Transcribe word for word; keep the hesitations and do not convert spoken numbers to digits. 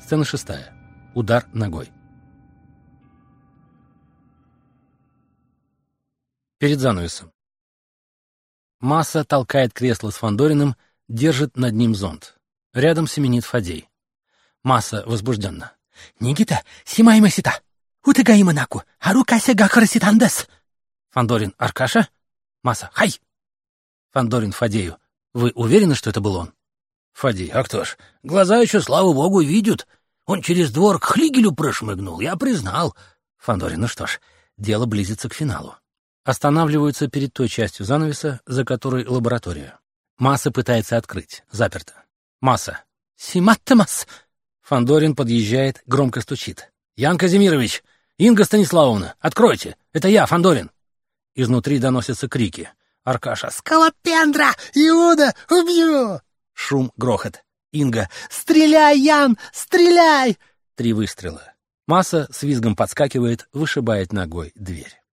Сцена шестая. Удар ногой. Перед занавесом. Масса толкает кресло с Фандориным, держит над ним зонт. Рядом семенит Фадей. Масса возбужденно. «Нигита, симаймасита! Утыгаиманаку! Харукася гакараситандес!» Фандорин: «Аркаша?» Масса: «Хай!» Фандорин Фадею: «Вы уверены, что это был он?» Фадей: «А кто ж? Глаза еще, слава богу, видят. Он через двор к Хлигелю прошмыгнул, я признал». Фандорин: «Ну что ж, дело близится к финалу». Останавливаются перед той частью занавеса, за которой лаборатория. Масса пытается открыть. Заперто. Масса: «Симаттамас!» Фандорин подъезжает, громко стучит. «Ян Казимирович! Инга Станиславовна! Откройте! Это я, Фандорин!» Изнутри доносятся крики. Аркаша: «Скалопендра! Иуда! Убью!» Шум, грохот. Инга: «Стреляй, Ян! Стреляй!» Три выстрела. Масса с визгом подскакивает, вышибает ногой дверь.